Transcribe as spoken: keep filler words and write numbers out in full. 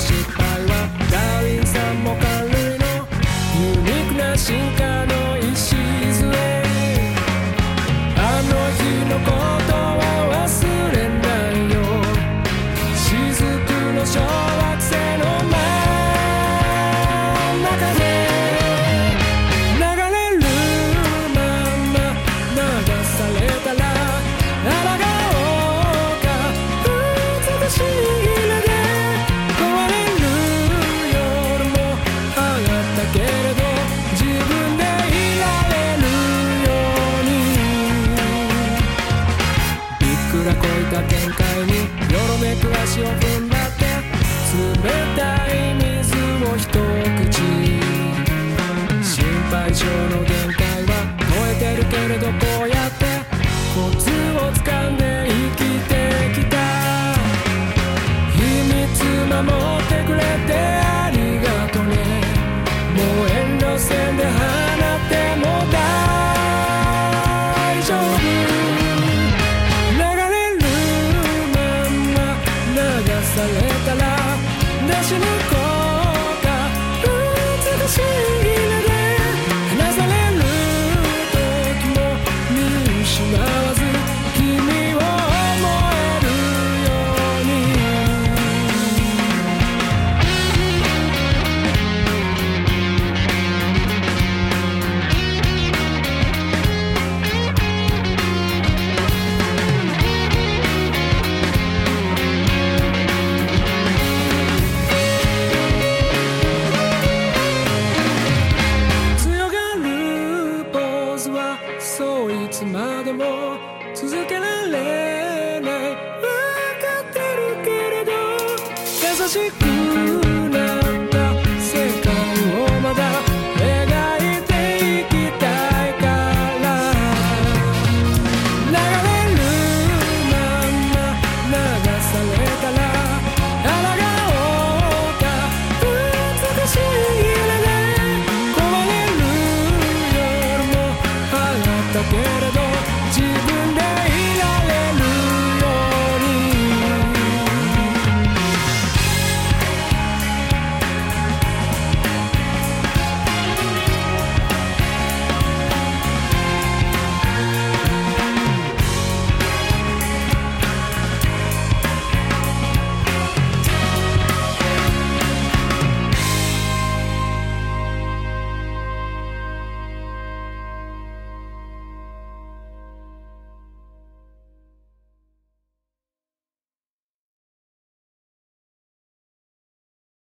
失敗はダーウィンさんも感類のユニークな進化の礎。あの日のことは忘れないよ。雫の小惑星の真ん中で流れるまま流されたら抗おうか。美しい夢で壊れる夜もあったけれど自分でいられるように。びっくらこいた展開によろめく足を踏んだって冷たい水を一口。心配性の限界は超えてるけれどこうやってコツをつかんで生きてきた。秘密守ってくれてありがとね。もう遠慮せんで放っても大丈夫。流れるまんま流されたら出し抜こうか。美しい夢で離される時も見失わず君を思えるように。強がるポーズはそういつまでも続けられない。分かってるけれど優しく